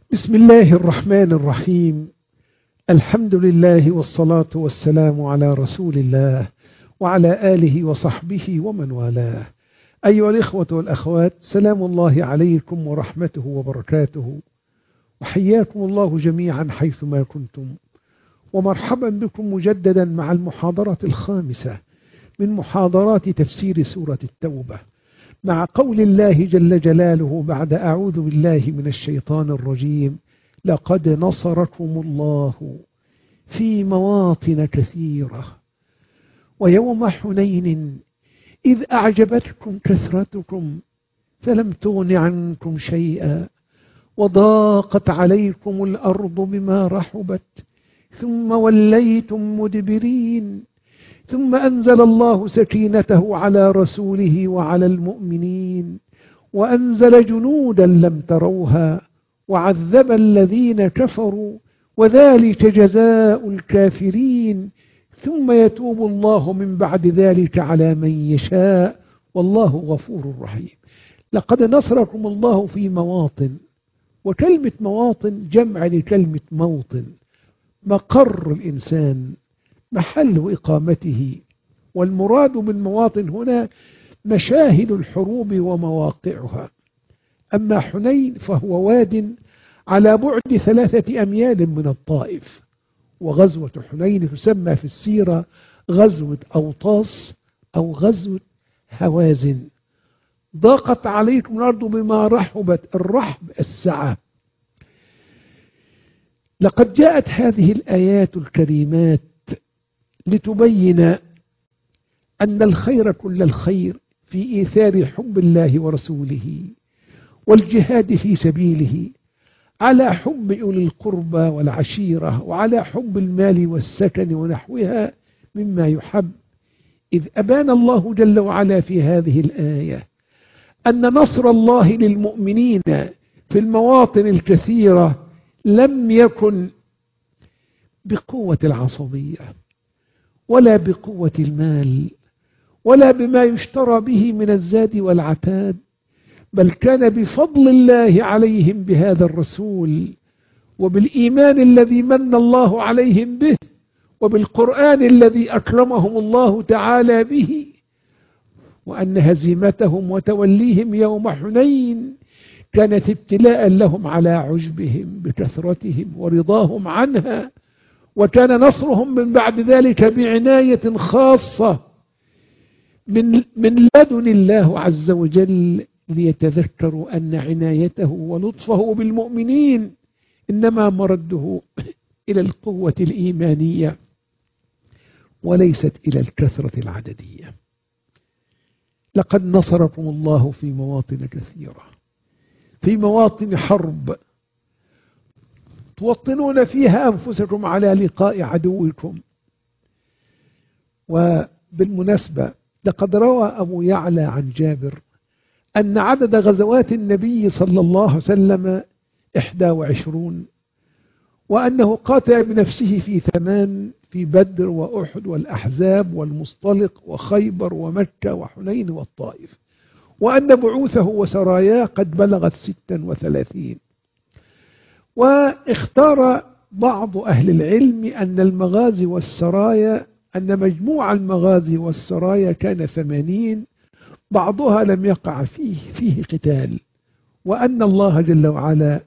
بسم الله الرحمن الرحيم. الحمد لله والصلاة والسلام على رسول الله وعلى آله وصحبه ومن والاه. أيها الإخوة والأخوات، سلام الله عليكم ورحمته وبركاته، وحياكم الله جميعا حيثما كنتم، ومرحبا بكم مجددا مع المحاضرة الخامسة من محاضرات تفسير سورة التوبة، مع قول الله جل جلاله بعد أعوذ بالله من الشيطان الرجيم: لقد نصركم الله في مواطن كثيرة ويوم حنين إذ أعجبتكم كثرتكم فلم تغن عنكم شيئا وضاقت عليكم الأرض بما رحبت ثم وليتم مدبرين ثم أنزل الله سكينته على رسوله وعلى المؤمنين وأنزل جنودا لم تروها وعذب الذين كفروا وذلك جزاء الكافرين ثم يتوب الله من بعد ذلك على من يشاء والله غفور رحيم. لقد نصركم الله في مواطن، وكلمة مواطن جمع لكلمة موطن، مقر الإنسان، محل إقامته، والمراد بالمواطن هنا مشاهد الحروب ومواقعها. أما حنين فهو واد على بعد 3 أميال من الطائف، وغزوة حنين تسمى في السيرة غزوة أوطاس أو غزوة هوازن. ضاقت عليكم الأرض بما رحبت، الرحب السعة. لقد جاءت هذه الآيات الكريمات لتبين أن الخير كل الخير في إيثار حب الله ورسوله والجهاد في سبيله على حب أولي القربى والعشيرة، وعلى حب المال والسكن ونحوها مما يحب. إذ أبان الله جل وعلا في هذه الآية أن نصر الله للمؤمنين في المواطن الكثيرة لم يكن بقوة العصبية ولا بقوة المال ولا بما يشترى به من الزاد والعتاد، بل كان بفضل الله عليهم بهذا الرسول، وبالإيمان الذي من الله عليهم به، وبالقرآن الذي أكرمهم الله تعالى به، وأن هزيمتهم وتوليهم يوم حنين كانت ابتلاء لهم على عجبهم بكثرتهم ورضاهم عنها، وكان نصرهم من بعد ذلك بعناية خاصة من لدن الله عز وجل، ليتذكروا أن عنايته ولطفه بالمؤمنين إنما مرده إلى القوة الإيمانية وليست إلى الكثرة العددية. لقد نصركم الله في مواطن كثيرة، في مواطن حرب توطنون فيها أنفسكم على لقاء عدوكم. وبالمناسبة لقد روى أبو يعلى عن جابر أن عدد غزوات النبي صلى الله عليه وسلم 21، وأنه قاتل بنفسه في 8، في بدر وأحد والأحزاب والمصطلق وخيبر ومكة وحنين والطائف، وأن بعوثه وسراياه قد بلغت 36. واختار بعض أهل العلم أن المغازي والسرايا، أن مجموع المغازي والسرايا كان 80، بعضها لم يقع فيه قتال، وأن الله جل وعلا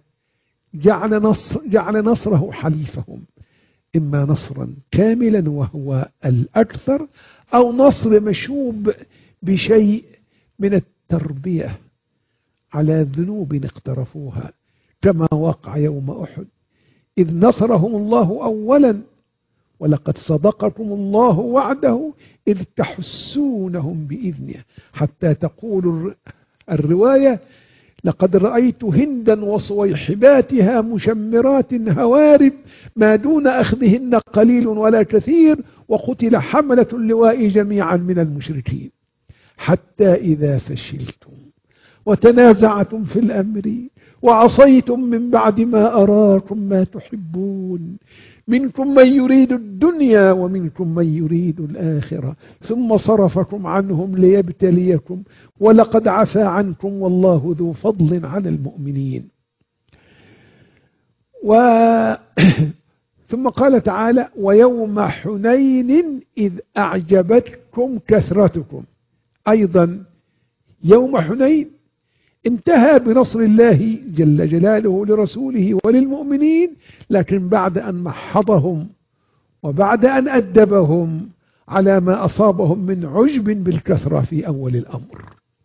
جعل نصره حليفهم، إما نصرا كاملا وهو الأكثر، أو نصر مشوب بشيء من التربية على ذنوب اقترفوها، كما وقع يوم أحد إذ نصرهم الله أولا ولقد صدقكم الله وعده إذ تحسونهم بإذنه، حتى تقول الرواية: لقد رأيت هندا وصويحباتها مشمرات هوارب ما دون أخذهن قليل ولا كثير، وقتل حملة اللواء جميعا من المشركين، حتى إذا فشلتم وتنازعتم في الأمر وعصيتم من بعد ما أراكم ما تحبون منكم من يريد الدنيا ومنكم من يريد الآخرة ثم صرفكم عنهم ليبتليكم ولقد عفا عنكم والله ذو فضل على المؤمنين. ثم قال تعالى ويوم حنين إذ أعجبتكم كثرتكم. أيضا يوم حنين انتهى بنصر الله جل جلاله لرسوله وللمؤمنين، لكن بعد أن محضهم وبعد أن أدبهم على ما أصابهم من عجب بالكثرة في أول الأمر.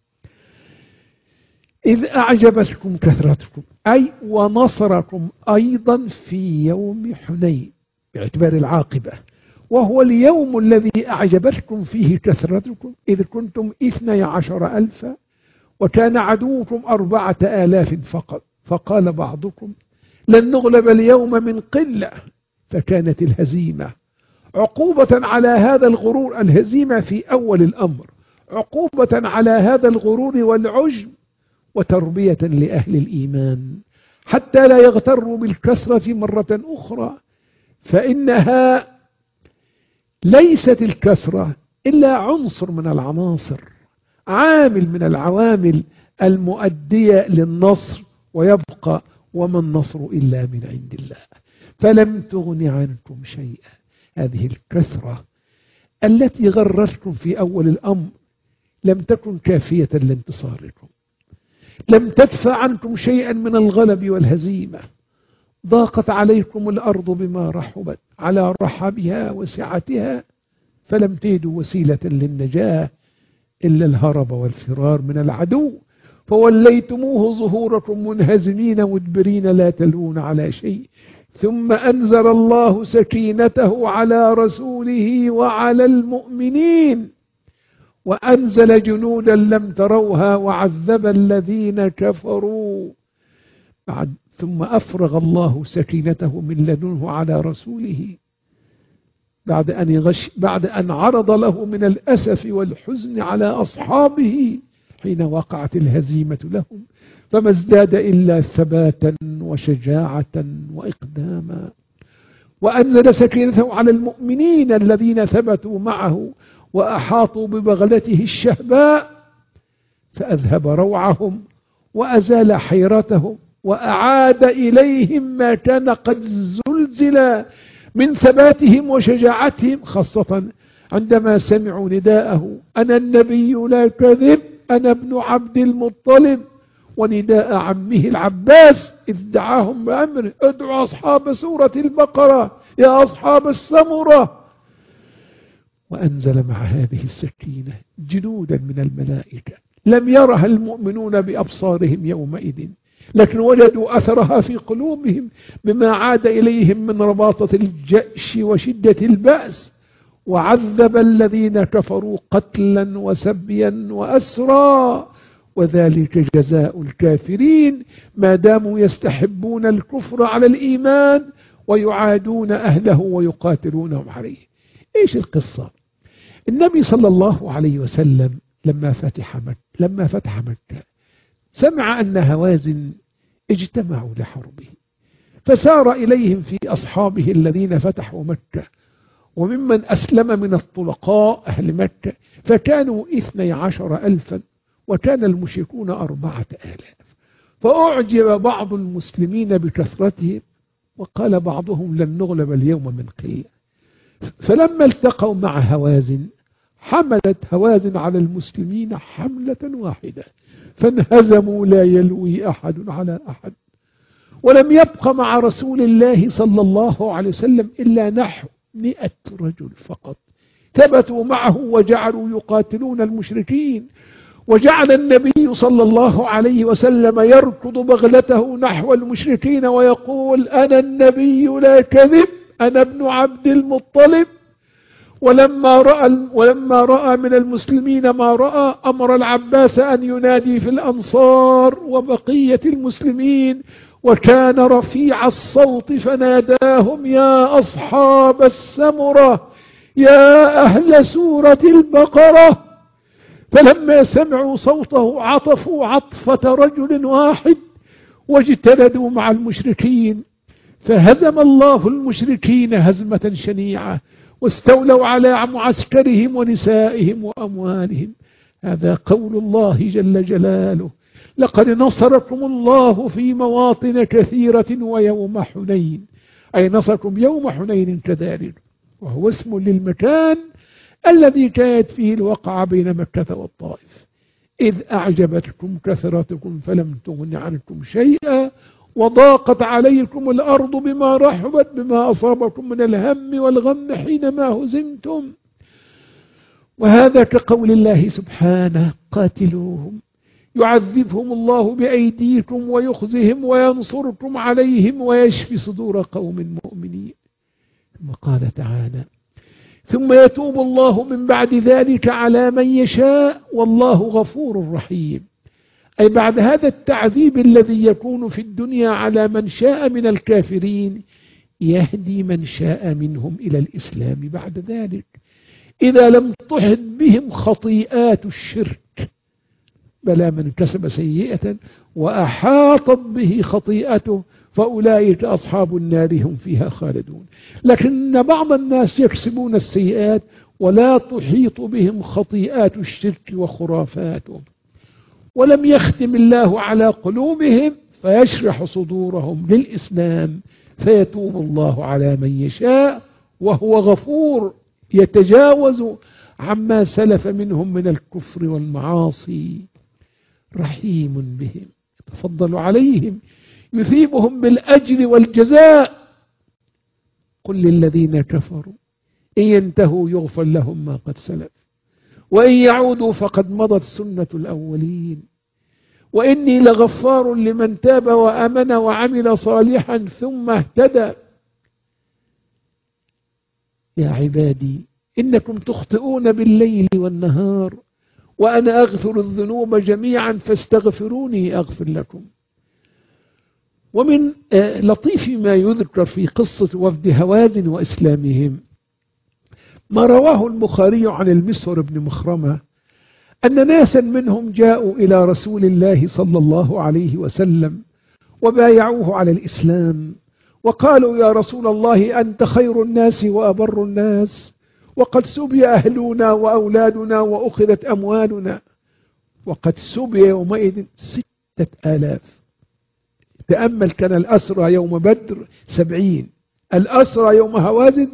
إذ أعجبتكم كثرتكم أي ونصركم أيضا في يوم حنين باعتبار العاقبة، وهو اليوم الذي أعجبتكم فيه كثرتكم إذ كنتم 12,000 وكان عدوكم 4,000 فقط، فقال بعضكم لن نغلب اليوم من قلة، فكانت الهزيمة عقوبة على هذا الغرور، الهزيمة في أول الأمر عقوبة على هذا الغرور والعجب وتربية لأهل الإيمان حتى لا يغتروا بالكثرة مرة أخرى، فإنها ليست الكثرة إلا عنصر من العناصر، عامل من العوامل المؤدية للنصر، ويبقى وما النصر إلا من عند الله. فلم تغن عنكم شيئا، هذه الكثرة التي غرتكم في أول الأمر لم تكن كافية لانتصاركم، لم تدفع عنكم شيئا من الغلب والهزيمة. ضاقت عليكم الأرض بما رحبت على رحبها وسعتها، فلم تجدوا وسيلة للنجاة إلا الهرب والفرار من العدو، فوليتموه ظهوركم منهزمين مدبرين لا تلوون على شيء، ثم أنزل الله سكينته على رسوله وعلى المؤمنين وأنزل جنودا لم تروها وعذب الذين كفروا. ثم أفرغ الله سكينته من لدنه على رسوله بعد أن عرض له من الأسف والحزن على أصحابه حين وقعت الهزيمة لهم، فما ازداد إلا ثباتا وشجاعة وإقداما. وأنزل سكينته على المؤمنين الذين ثبتوا معه وأحاطوا ببغلته الشهباء، فأذهب روعهم وأزال حيرتهم وأعاد إليهم ما كان قد زلزل من ثباتهم وشجاعتهم، خاصة عندما سمعوا نداءه أنا النبي لا كذب أنا ابن عبد المطلب، ونداء عمه العباس إذ دعاهم بأمره ادعوا أصحاب سورة البقرة يا أصحاب السمرة. وأنزل مع هذه السكينة جنودا من الملائكة لم يرها المؤمنون بأبصارهم يومئذ، لكن وجدوا أثرها في قلوبهم بما عاد إليهم من رباطة الجأش وشدة البأس، وعذب الذين كفروا قتلا وسبيا وأسرا، وذلك جزاء الكافرين ما داموا يستحبون الكفر على الإيمان ويعادون أهله ويقاتلونهم عليه. إيش القصة؟ النبي صلى الله عليه وسلم لما فتح مكة سمع أن هوازن اجتمعوا لحربه، فسار إليهم في أصحابه الذين فتحوا مكة وممن أسلم من الطلقاء أهل مكة، فكانوا 12,000 وكان المشركون 4,000، فأعجب بعض المسلمين بكثرتهم وقال بعضهم لن نغلب اليوم من قلة. فلما التقوا مع هوازن حملت هوازن على المسلمين حملة واحدة، فانهزموا لا يلوي أحد على أحد، ولم يبق مع رسول الله صلى الله عليه وسلم إلا نحو 100 رجل فقط ثبتوا معه وجعلوا يقاتلون المشركين، وجعل النبي صلى الله عليه وسلم يركض بغلته نحو المشركين ويقول أنا النبي لا كذب أنا ابن عبد المطلب. ولما رأى من المسلمين ما رأى أمر العباس أن ينادي في الأنصار وبقية المسلمين، وكان رفيع الصوت فناداهم يا أصحاب السمرة يا أهل سورة البقرة، فلما سمعوا صوته عطفوا عطفة رجل واحد واجتلدوا مع المشركين، فهزم الله المشركين هزمة شنيعة واستولوا على معسكرهم ونسائهم وأموالهم. هذا قول الله جل جلاله لقد نصركم الله في مواطن كثيرة ويوم حنين، أي نصركم يوم حنين كذلك، وهو اسم للمكان الذي كانت فيه الوقعة بين مكة والطائف، إذ أعجبتكم كثرتكم فلم تغن عنكم شيئا وضاقت عليكم الأرض بما رحبت بما أصابكم من الهم والغم حينما هزمتم. وهذا كقول الله سبحانه: قاتلوهم يعذبهم الله بأيديكم ويخزهم وينصركم عليهم ويشفي صدور قوم مؤمنين. ثم قال تعالى: ثم يتوب الله من بعد ذلك على من يشاء والله غفور رحيم. أي بعد هذا التعذيب الذي يكون في الدنيا على من شاء من الكافرين يهدي من شاء منهم إلى الإسلام بعد ذلك، إذا لم تحط بهم خطيئات الشرك. بلى من كسب سيئة وأحاطت به خطيئته فأولئك أصحاب النار هم فيها خالدون. لكن بعض الناس يكسبون السيئات ولا تحيط بهم خطيئات الشرك وخرافاته، ولم يختم الله على قلوبهم فيشرح صدورهم للإسلام فيتوب الله على من يشاء، وهو غفور يتجاوز عما سلف منهم من الكفر والمعاصي، رحيم بهم يتفضل عليهم يثيبهم بالأجر والجزاء. قل للذين كفروا إن ينتهوا يغفر لهم ما قد سلف وإن يعودوا فقد مضت سنة الأولين وإني لغفار لمن تاب وآمن وعمل صالحا ثم اهتدى. يا عبادي إنكم تخطئون بالليل والنهار وأنا أغفر الذنوب جميعا فاستغفروني أغفر لكم. ومن لطيف ما يذكر في قصة وفد هوازن وإسلامهم ما رواه البخاري عن المسور بن مخرمة أن ناسا منهم جاءوا إلى رسول الله صلى الله عليه وسلم وبايعوه على الإسلام وقالوا: يا رسول الله أنت خير الناس وأبر الناس، وقد سبي أهلنا وأولادنا وأخذت أموالنا. وقد سبي يومئذ 6,000. تأمل، كان الأسرى يوم بدر 70، الأسرى يوم هوازن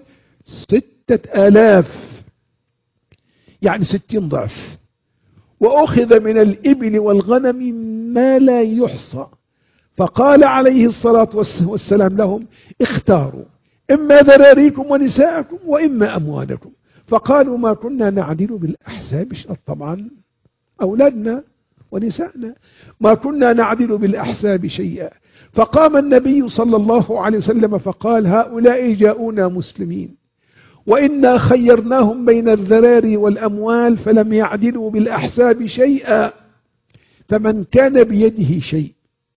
6,000، يعني 60 ضعف. وأخذ من الإبل والغنم ما لا يحصى، فقال عليه الصلاة والسلام لهم: اختاروا إما ذراريكم ونساءكم وإما أموالكم. فقالوا: ما كنا نعدل بالأحساب، طبعا أولادنا ونسائنا، ما كنا نعدل بالأحساب شيئا. فقام النبي صلى الله عليه وسلم فقال: هؤلاء جاءونا مسلمين وإنا خيرناهم بين الذراري والأموال فلم يعدلوا بالأحساب شيئا، فمن كان بيده شيء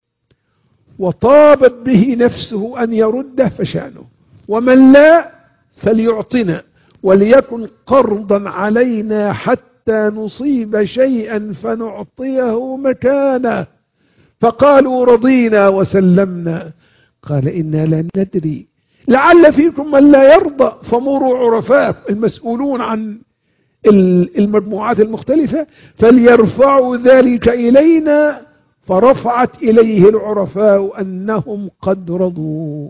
وطابت به نفسه أن يرده فشأنه، ومن لا فليعطنا وليكن قرضا علينا حتى نصيب شيئا فنعطيه مكانه. فقالوا: رضينا وسلمنا. قال: إنا لا ندري لعل فيكم من لا يرضى فمروا عرفاء المسؤولون عن المجموعات المختلفة فليرفعوا ذلك إلينا. فرفعت إليه العرفاء أنهم قد رضوا.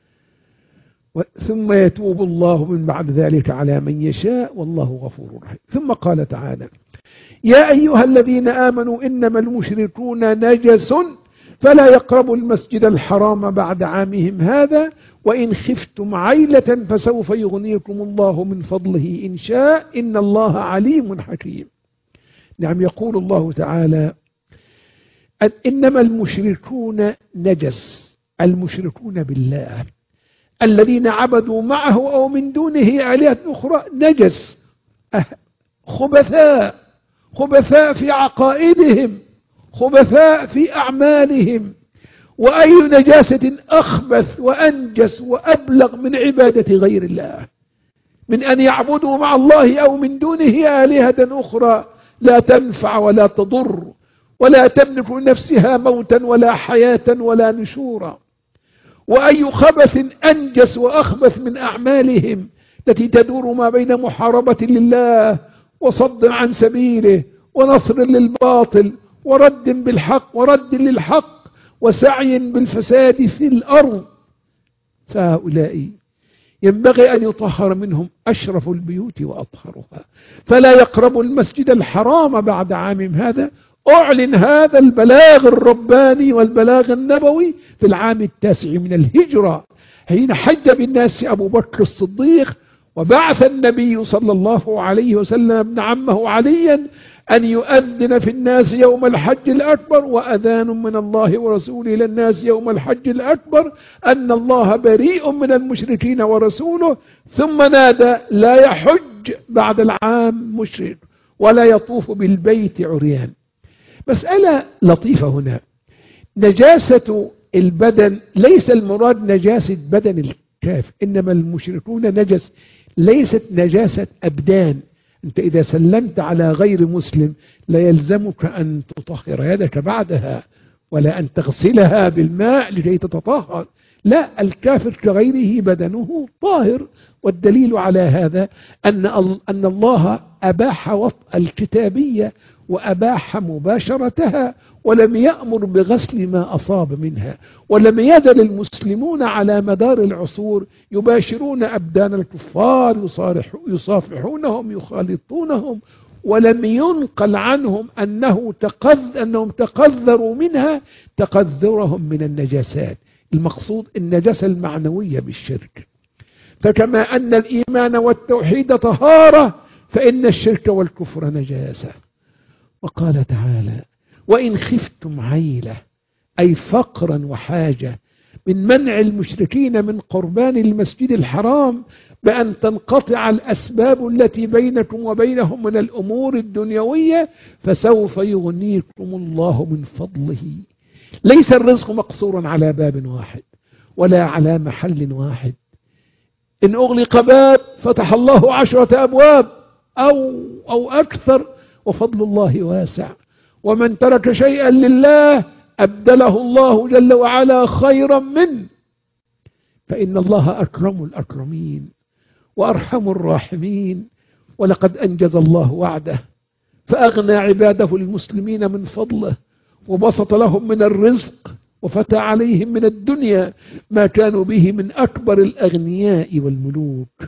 ثم يتوب الله من بعد ذلك على من يشاء والله غفور رحيم. ثم قال تعالى: يا أيها الذين آمنوا إنما المشركون نجس فلا يقربوا المسجد الحرام بعد عامهم هذا وإن خفتم عيلة فسوف يغنيكم الله من فضله إن شاء إن الله عليم حكيم. نعم، يقول الله تعالى: إنما المشركون نجس، المشركون بالله الذين عبدوا معه أو من دونه آلهة أخرى نجس، خبثاء في عقائدهم، خبثاء في أعمالهم. وأي نجاسة أخبث وأنجس وأبلغ من عبادة غير الله، من أن يعبدوا مع الله أو من دونه آلهة أخرى لا تنفع ولا تضر ولا تملك لنفسها موتا ولا حياة ولا نشورا. وأي خبث أنجس وأخبث من أعمالهم التي تدور ما بين محاربة لله وصد عن سبيله ونصر للباطل ورد بالحق ورد للحق وسعي بالفساد في الأرض، فهؤلاء ينبغي أن يطهر منهم أشرف البيوت وأطهرها، فلا يقربوا المسجد الحرام بعد عامهم هذا. أعلن هذا البلاغ الرباني والبلاغ النبوي في العام 9 من الهجرة، حين حج بالناس أبو بكر الصديق، وبعث النبي صلى الله عليه وسلم ابن عمه عليا أن يؤذن في الناس يوم الحج الأكبر، وأذان من الله ورسوله إلى الناس يوم الحج الأكبر أن الله بريء من المشركين ورسوله، ثم نادى: لا يحج بعد العام مشرك ولا يطوف بالبيت عريان. مسألة لطيفة هنا، نجاسة البدن ليس المراد نجاسة بدن الكافر، إنما المشركون نجس، ليست نجاسة أبدان. أنت إذا سلمت على غير مسلم لا يلزمك أن تطهر يدك بعدها ولا أن تغسلها بالماء لكي تتطهر، لا، الكافر كغيره بدنه طاهر. والدليل على هذا أن الله أباح وطأ الكتابية وأباح مباشرتها، ولم يأمر بغسل ما أصاب منها، ولم يزل المسلمون على مدار العصور يباشرون أبدان الكفار، يصافحونهم، يخالطونهم، ولم ينقل عنهم أنهم تقذروا منها تقذرهم من النجاسات. المقصود النجاسة المعنوية بالشرك. فكما أن الإيمان والتوحيد طهارة، فإن الشرك والكفر نجاسة. وقال تعالى: وإن خفتم عيلة، أي فقرا وحاجة، من منع المشركين من قربان المسجد الحرام بأن تنقطع الأسباب التي بينكم وبينهم من الأمور الدنيوية، فسوف يغنيكم الله من فضله. ليس الرزق مقصورا على باب واحد ولا على محل واحد. إن أغلق باب فتح الله 10 أبواب أو أكثر، وفضل الله واسع. ومن ترك شيئا لله أبدله الله جل وعلا خيرا منه، فإن الله أكرم الأكرمين وأرحم الراحمين. ولقد أنجز الله وعده فأغنى عباده المسلمين من فضله، وبسط لهم من الرزق، وفتح عليهم من الدنيا ما كانوا به من أكبر الأغنياء والملوك.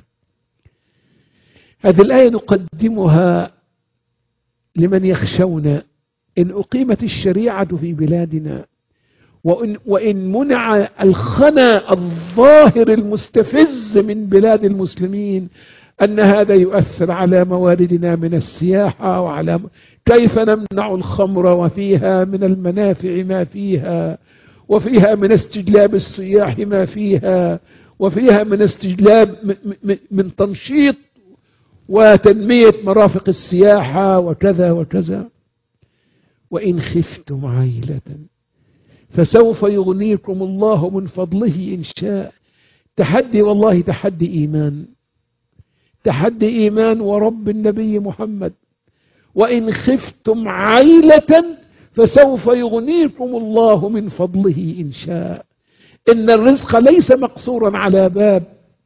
هذه الآية نقدمها لمن يخشون إن أقيمت الشريعة في بلادنا، وإن منع الخنا الظاهر المستفز من بلاد المسلمين، أن هذا يؤثر على مواردنا من السياحة، وعلى كيف نمنع الخمر وفيها من المنافع ما فيها، وفيها من استجلاب السياح ما فيها، وفيها من استجلاب من تنشيط وتنمية مرافق السياحة وكذا وكذا. وإن خفتم عيلة فسوف يغنيكم الله من فضله إن شاء. تحدي، والله تحدي إيمان، تحدي إيمان ورب النبي محمد. وإن خفتم عيلة فسوف يغنيكم الله من فضله إن شاء. إن الرزق ليس مقصورا على باب،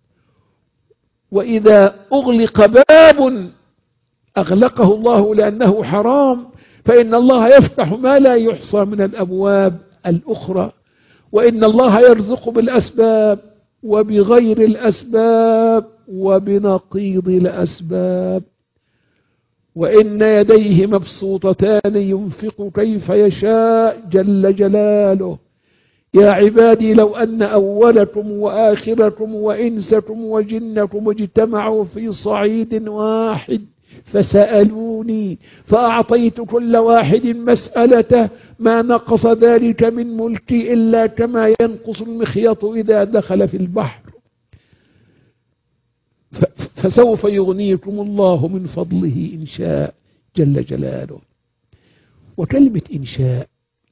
وإذا أغلق باب أغلقه الله لأنه حرام، فإن الله يفتح ما لا يحصى من الأبواب الأخرى. وإن الله يرزق بالأسباب وبغير الأسباب وبنقيض الأسباب. وإن يديه مبسوطتان ينفق كيف يشاء جل جلاله. يا عبادي لو أن أولكم وآخركم وإنسكم وجنكم اجتمعوا في صعيد واحد فسألوني فأعطيت كل واحد مسألته ما نقص ذلك من ملكي إلا كما ينقص المخيط إذا دخل في البحر. فسوف يغنيكم الله من فضله إن شاء جل جلاله. وكلمة إن شاء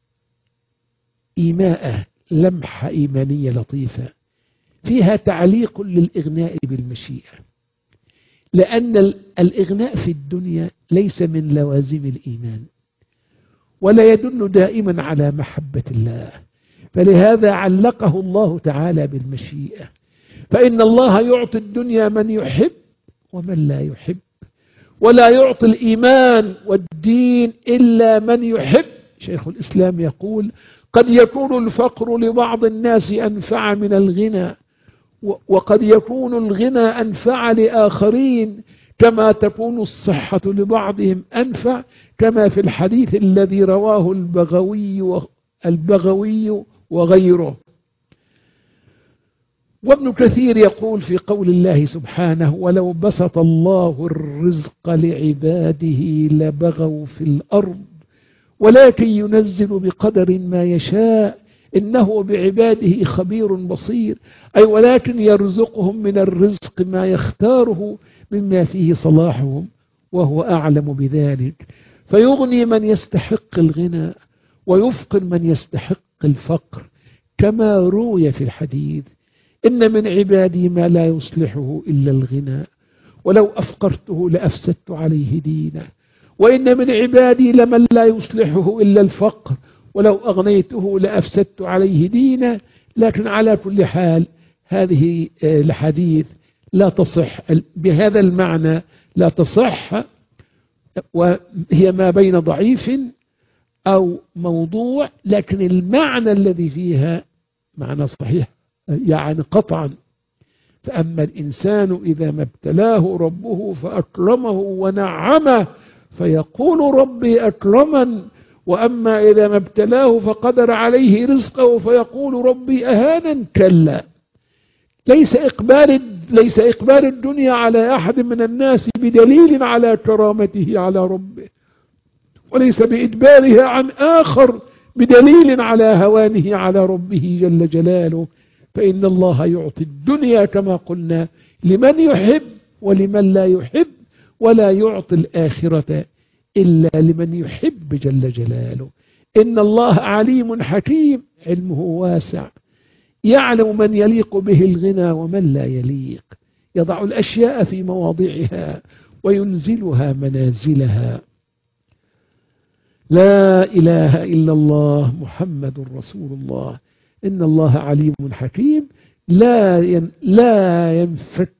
إيماء، لمحة إيمانية لطيفة فيها تعليق للإغناء بالمشيئة، لأن الإغناء في الدنيا ليس من لوازم الإيمان ولا يدل دائما على محبة الله، فلهذا علقه الله تعالى بالمشيئة. فإن الله يعطي الدنيا من يحب ومن لا يحب، ولا يعطي الإيمان والدين إلا من يحب شيخ الإسلام يقول قد يكون الفقر لبعض الناس أنفع من الغنى، وقد يكون الغنى أنفع لآخرين، كما تكون الصحة لبعضهم أنفع، كما في الحديث الذي رواه البغوي وغيره. وابن كثير يقول في قول الله سبحانه ولو بسط الله الرزق لعباده لبغوا في الأرض ولكن ينزل بقدر ما يشاء إنه بعباده خبير بصير، أي ولكن يرزقهم من الرزق ما يختاره مما فيه صلاحهم وهو أعلم بذلك، فيغني من يستحق الغنى ويفقر من يستحق الفقر، كما روي في الحديث إن من عبادي ما لا يصلحه إلا الغنى ولو أفقرته لأفسدت عليه دينه، وإن من عبادي لمن لا يصلحه إلا الفقر ولو أغنيته لأفسدت عليه دينه. لكن على كل حال هذه الحديث لا تصح بهذا المعنى، لا تصح، وهي ما بين ضعيف أو موضوع، لكن المعنى الذي فيها معنى صحيح يعني قطعا. فأما الإنسان إذا ما ابتلاه ربه فأكرمه ونعمه فيقول ربي أكرمن، وأما إذا ما ابتلاه فقدر عليه رزقه فيقول ربي أهانن. كلا، ليس إقبال الدنيا على أحد من الناس بدليل على كرامته على ربه، وليس بإدبارها عن آخر بدليل على هوانه على ربه جل جلاله. فإن الله يعطي الدنيا كما قلنا لمن يحب ولمن لا يحب، ولا يعطي الآخرة إلا لمن يحب جل جلاله. إن الله عليم حكيم، علمه واسع، يعلم من يليق به الغنى ومن لا يليق، يضع الأشياء في مواضعها وينزلها منازلها. لا إله إلا الله محمد رسول الله. إن الله عليم حكيم، لا ينفك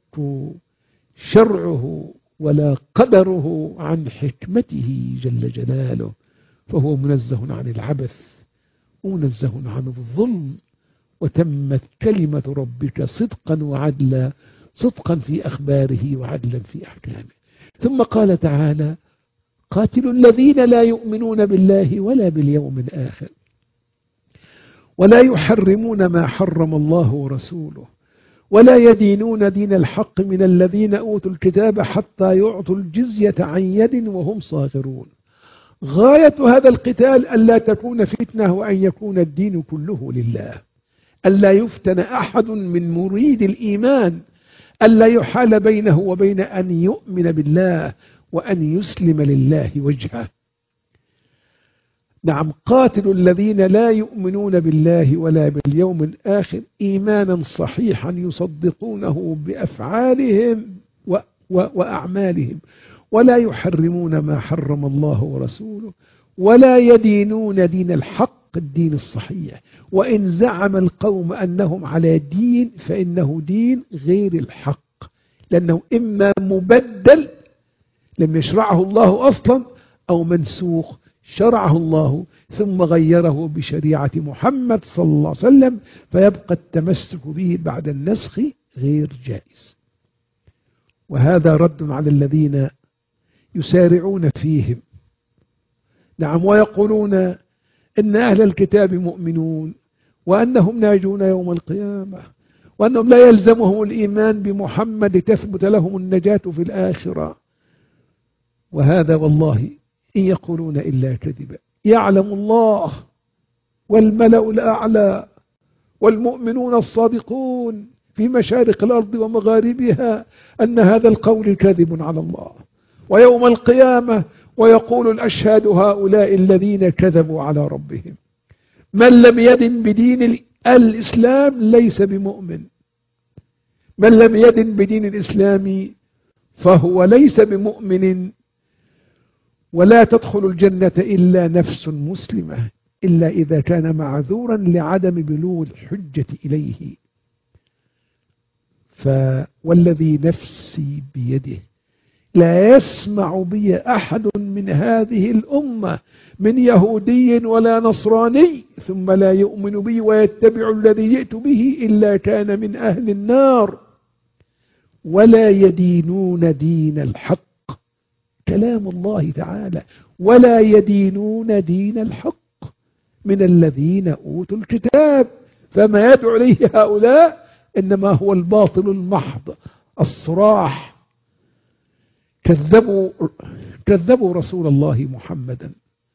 شرعه ولا قدره عن حكمته جل جلاله، فهو منزه عن العبث ومنزه عن الظلم. وتمت كلمة ربك صدقا وعدلا، صدقا في أخباره وعدلا في أحكامه. ثم قال تعالى قاتلوا الذين لا يؤمنون بالله ولا باليوم الآخر ولا يحرمون ما حرم الله ورسوله ولا يدينون دين الحق من الذين أوتوا الكتاب حتى يعطوا الجزية عن يد وهم صاغرون. غاية هذا القتال ألا تكون فتنة وأن يكون الدين كله لله، ألا يفتن أحد من مريد الإيمان، ألا يحال بينه وبين أن يؤمن بالله وأن يسلم لله وجهه. نعم، قاتلوا الذين لا يؤمنون بالله ولا باليوم الآخر إيمانا صحيحا يصدقونه بأفعالهم وأعمالهم، ولا يحرمون ما حرم الله ورسوله ولا يدينون دين الحق، الدين الصحيح. وإن زعم القوم أنهم على دين فإنه دين غير الحق، لأنه إما مبدل لم يشرعه الله أصلا، أو منسوخ شرعه الله ثم غيره بشريعة محمد صلى الله عليه وسلم، فيبقى التمسك به بعد النسخ غير جائز. وهذا رد على الذين يسارعون فيهم. نعم، ويقولون إن أهل الكتاب مؤمنون وأنهم ناجون يوم القيامة وأنهم لا يلزمهم الإيمان بمحمد تثبت لهم النجاة في الآخرة. وهذا والله إن يقولون إلا كذبا. يعلم الله والملأ الأعلى والمؤمنون الصادقون في مشارق الأرض ومغاربها أن هذا القول كذب على الله، ويوم القيامة ويقول الأشهاد هؤلاء الذين كذبوا على ربهم. من لم يدن بدين الإسلام ليس بمؤمن، من لم يدن بدين الإسلام فهو ليس بمؤمن. ولا تدخل الجنة إلا نفس مسلمة إلا إذا كان معذورا لعدم بلوغ الحجة إليه. والذي نفسي بيده لا يسمع بي أحد من من هذه الأمة من يهودي ولا نصراني ثم لا يؤمن بي ويتبع الذي جئت به إلا كان من أهل النار ولا يدينون دين الحق. كلام الله تعالى: ولا يدينون دين الحق من الذين أوتوا الكتاب. فما يدعو إليه هؤلاء إنما هو الباطل المحض الصراح. كذبوا رسول الله محمدا،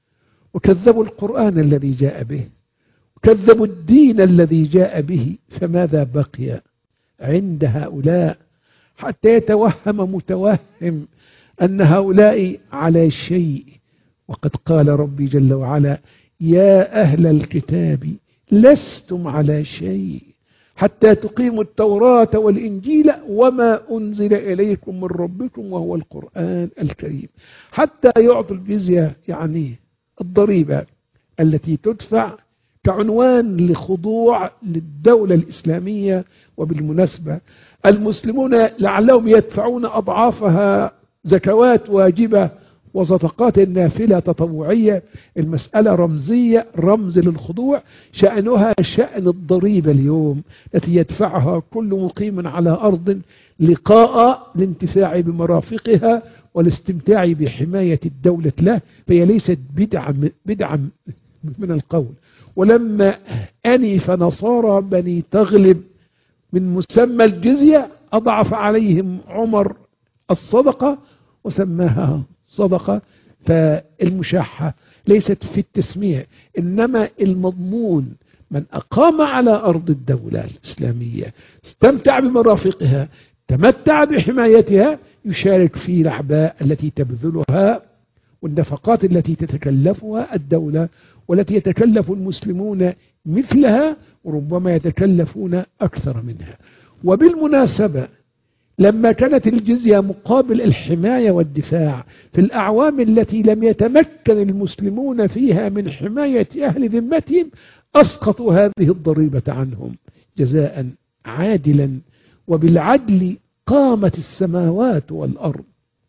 وكذبوا القرآن الذي جاء به، وكذبوا الدين الذي جاء به. فماذا بقي عند هؤلاء حتى يتوهم متوهم أن هؤلاء على شيء؟ وقد قال ربي جل وعلا: يا أهل الكتاب لستم على شيء حتى تقيموا التوراة والإنجيل وما أنزل إليكم من ربكم وهو القرآن الكريم. حتى يعطوا الجزية، يعني الضريبة التي تدفع كعنوان لخضوع للدولة الإسلامية. وبالمناسبة المسلمون لعلهم يدفعون أضعافها زكوات واجبة وصدقات نافلة تطوعية. المسألة رمزية، رمز للخضوع. شأنها شأن الضريبة اليوم التي يدفعها كل مقيم على أرض لقاء الانتفاع بمرافقها والاستمتاع بحماية الدولة له. فهي ليست بدعة من القول. ولما أنف نصارى بني تغلب من مسمى الجزية أضعف عليهم عمر الصدقة وسماها صدقة. فالمشاحة ليست في التسمية، إنما المضمون: من أقام على أرض الدولة الإسلامية استمتع بمرافقها، تمتع بحمايتها، يشارك في الأعباء التي تبذلها والنفقات التي تتكلفها الدولة والتي يتكلف المسلمون مثلها وربما يتكلفون أكثر منها. وبالمناسبة لما كانت الجزية مقابل الحماية والدفاع في الأعوام التي لم يتمكن المسلمون فيها من حماية أهل ذمتهم، أسقطوا هذه الضريبة عنهم جزاء عادلا. وبالعدل قامت السماوات والأرض.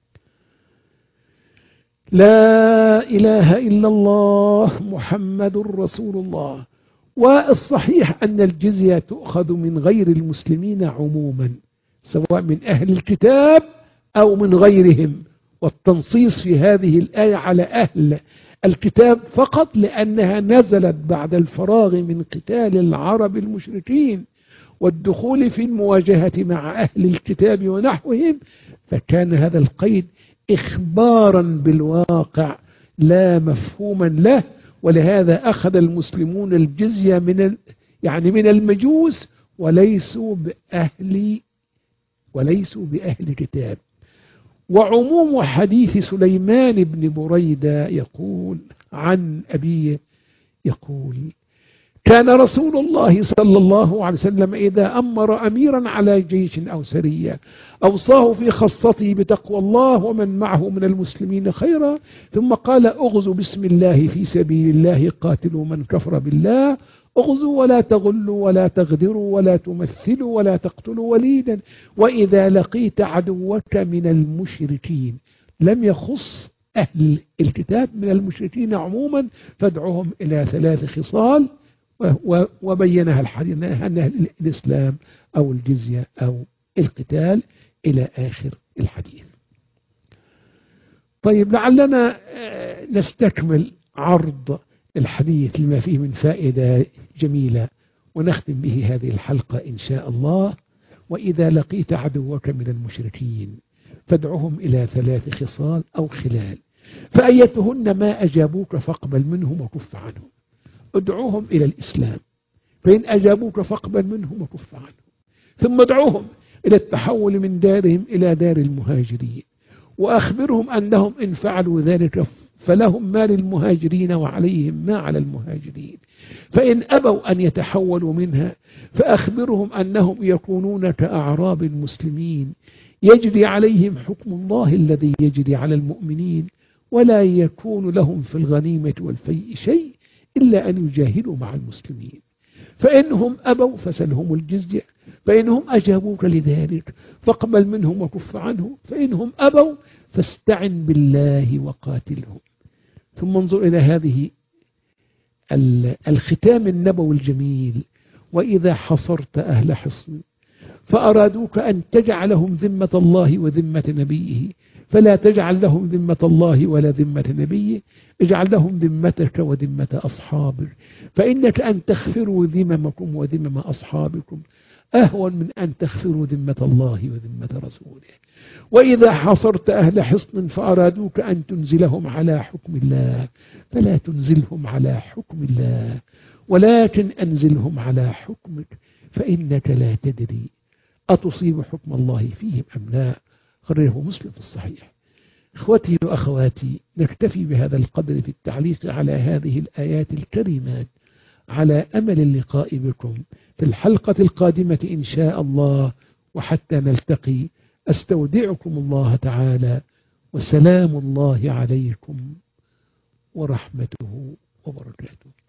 لا إله إلا الله محمد رسول الله. والصحيح أن الجزية تؤخذ من غير المسلمين عموما، سواء من أهل الكتاب أو من غيرهم. والتنصيص في هذه الآية على أهل الكتاب فقط لأنها نزلت بعد الفراغ من قتال العرب المشركين والدخول في المواجهة مع أهل الكتاب ونحوهم. فكان هذا القيد إخبارا بالواقع لا مفهوما له. ولهذا أخذ المسلمون الجزية من المجوس وليسوا بأهل كتاب. وعموم حديث سليمان بن بريدة يقول عن أبيه يقول: كان رسول الله صلى الله عليه وسلم إذا أمر أميرا على جيش أو سرية أوصاه في خاصته بتقوى الله ومن معه من المسلمين خيرا، ثم قال: اغزوا بسم الله في سبيل الله قاتلوا من كفر بالله، اغزوا ولا تغلوا ولا تغدروا ولا تمثلوا ولا تقتلوا وليدا، وإذا لقيت عدوك من المشركين. لم يخص أهل الكتاب من المشركين عموما، فادعوهم إلى 3 خصال وبينها الحديث أنها الإسلام أو الجزية أو القتال إلى آخر الحديث. طيب، لعلنا نستكمل عرض الحديث لما فيه من فائدة جميلة ونختم به هذه الحلقة إن شاء الله. وإذا لقيت عدوك من المشركين فادعهم إلى 3 خصال أو خلال، فأيتهن ما أجابوك فاقبل منهم وكف عنهم. ادعوهم إلى الإسلام، فإن أجابوك فاقبل منهم وكف عنهم. ثم ادعوهم إلى التحول من دارهم إلى دار المهاجرين، وأخبرهم أنهم إن فعلوا ذلك فلهم ما للمهاجرين وعليهم ما على المهاجرين. فإن أبوا أن يتحولوا منها فأخبرهم أنهم يكونون كأعراب المسلمين يجري عليهم حكم الله الذي يجري على المؤمنين، ولا يكون لهم في الغنيمة والفيء شيء إلا أن يجاهدوا مع المسلمين. فإنهم أبوا فسلهم الجزية، فإنهم أجابوك لذلك فاقبل منهم وكف عنهم، فإنهم أبوا فاستعن بالله وقاتلهم. ثم انظر إلى هذه الختام النبوي الجميل: وإذا حصرت أهل حصن فأرادوك أن تجعلهم ذمة الله وذمة نبيه فلا تجعل لهم ذمة الله ولا ذمة نبيه، اجعل لهم ذمتك وذمة أصحابك، فإنك أن تغفروا ذممكم وذمم أصحابكم أهون من أن تغفروا ذمة الله وذمة رسوله. وإذا حصرت أهل حصن فأرادوك أن تنزلهم على حكم الله فلا تنزلهم على حكم الله ولكن أنزلهم على حكمك، فإنك لا تدري أتصيب حكم الله فيهم أم لا. خرجه مسلم في الصحيح. إخوتي وأخواتي، نكتفي بهذا القدر في التعليق على هذه الآيات الكريمات، على أمل اللقاء بكم في الحلقة القادمة إن شاء الله، وحتى نلتقي أستودعكم الله تعالى، وسلام الله عليكم ورحمته وبركاته.